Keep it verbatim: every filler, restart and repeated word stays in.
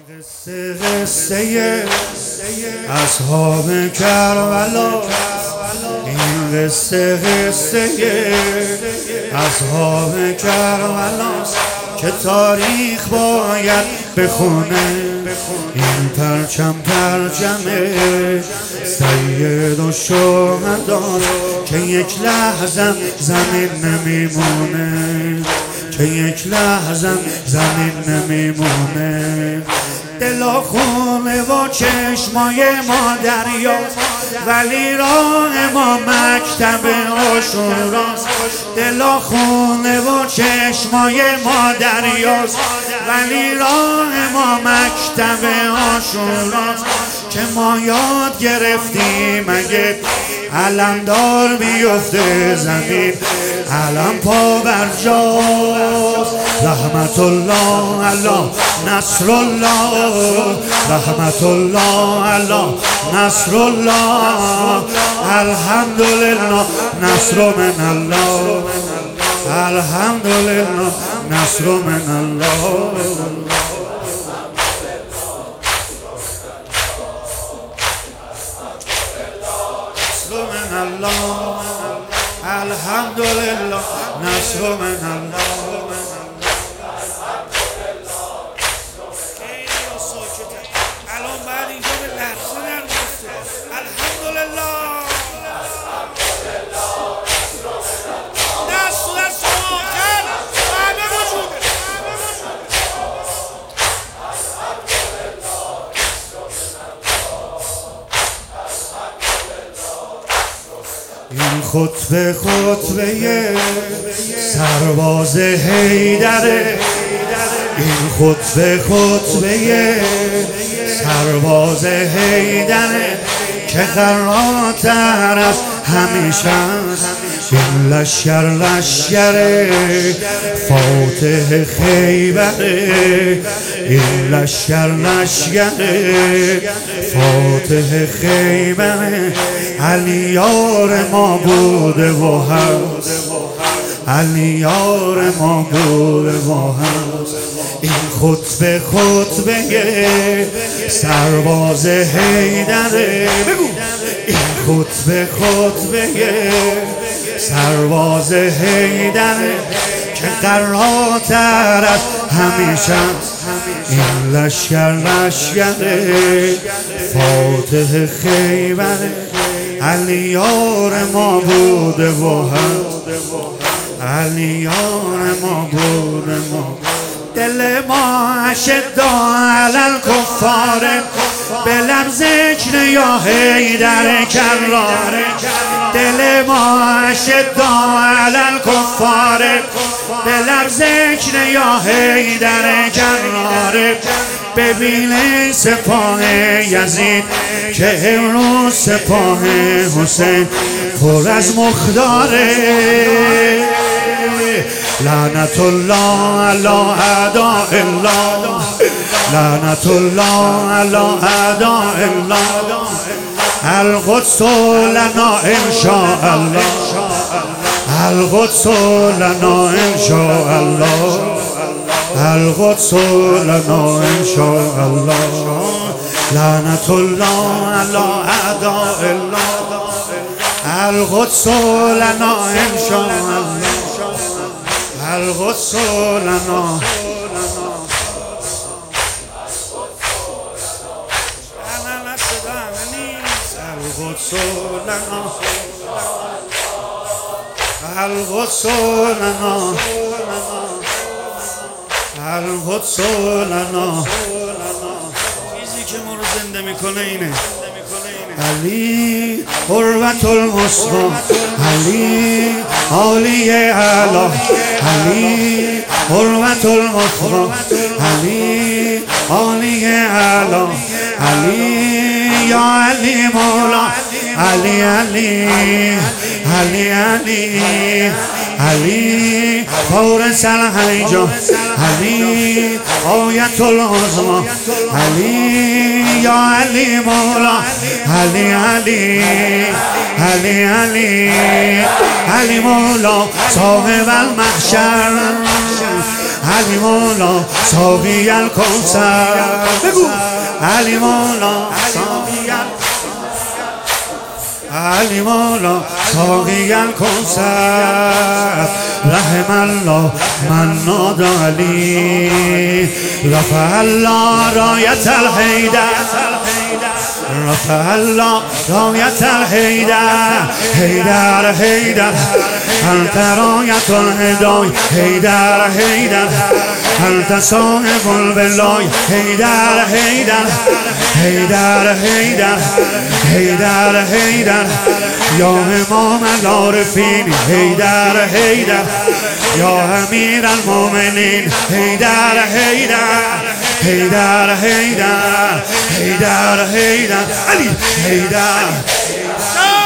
قصه قصه اصحاب کربلا، این قصه قصه اصحاب کربلا که تاریخ باید بخونه. این پرچم پرچم سید و شهدا که یک لحظه زمین نمیمونه، که یک لحظه زمین نمیمونه. دلا خونه و چشمای ما دریاست، ولی راه ما مکتب عاشوراست. دلا خونه و چشمای ما دریاست، ولی راه ما مکتب عاشوراست. که ما یاد گرفتیم اگه علمدار بیفته زمین، علم پا بر جاست. رحمت الله علی نصر الله، رحمت الله علی نصر الله. الحمدلله نصر من الله، الحمدلله نصر من الله. الله الحمدلله نصر من الله. الان بعد اینجا به لحظه نرسته. الحمدلله دست دست آخر همه وجوده. این خطبه خطبه سرباز حیدره، این خطبه خطبه سرباز حیدره که قرارتر از همیشه است. این لشکر لشکر فاتح خیبره، این لشکر لشکر فاتح خیبره. علی یار ما بوده و هست، علی یار ما بوده و هست. این خطبه خطبه سرباز حیدره، این خطبه خطبه سرباز حیدره که قرارتر از همیشه. این لشکر لشکر فاتح خیبره، علی یار ما بوده و هست، علی یار ما بوده ما. دل ما اشدا علی الکفار بلم ذکر یا حیدر کرار. دل ما اشدا علی الکفار بلم ذکر یا حیدر کرار. ببین سپاه یزید که امروز سپاه حسین پر از مخداره. لعنت الله علی اعداء الله، لعنت الله علی اعداء الله. القدس لنا ان شاء الله، القدس لنا ان شاء الله، القدس لنا ان شاء الله. لعنت الله علی اعداء الله، القدس لنا ان شاء الله، القدس لنا. القدس لنا، القدس لنا، القدس لنا. چیزی که ما رو زنده میکنه اینه علی قربت المصطفی، علی عالی اعلی، علی قربت المصطفی، علی عالی اعلی. علی یا علی مولا، علی علی علی علی علی فورس الهیجا، علی آیت العظما، علی یا علی مولا، علی علی علی علی علی مولا صاحب المحشر، علی مولا ساقی الکوثر بگو علی مولا ساقی علی مولا ساقی الکوثر رحم الله من نادى علی رفع الله رایت الحیدر رفع الله رایت الحیدر حیدر حیدر انت رایت الهدای حیدر حیدر انت صاحب الولای حیدر حیدر حیدر حیدر حیدر حیدر یا امام العارفین حیدر حیدر یا امیر المؤمنین حیدر حیدر حیدر حیدر حیدر حیدر علی حیدر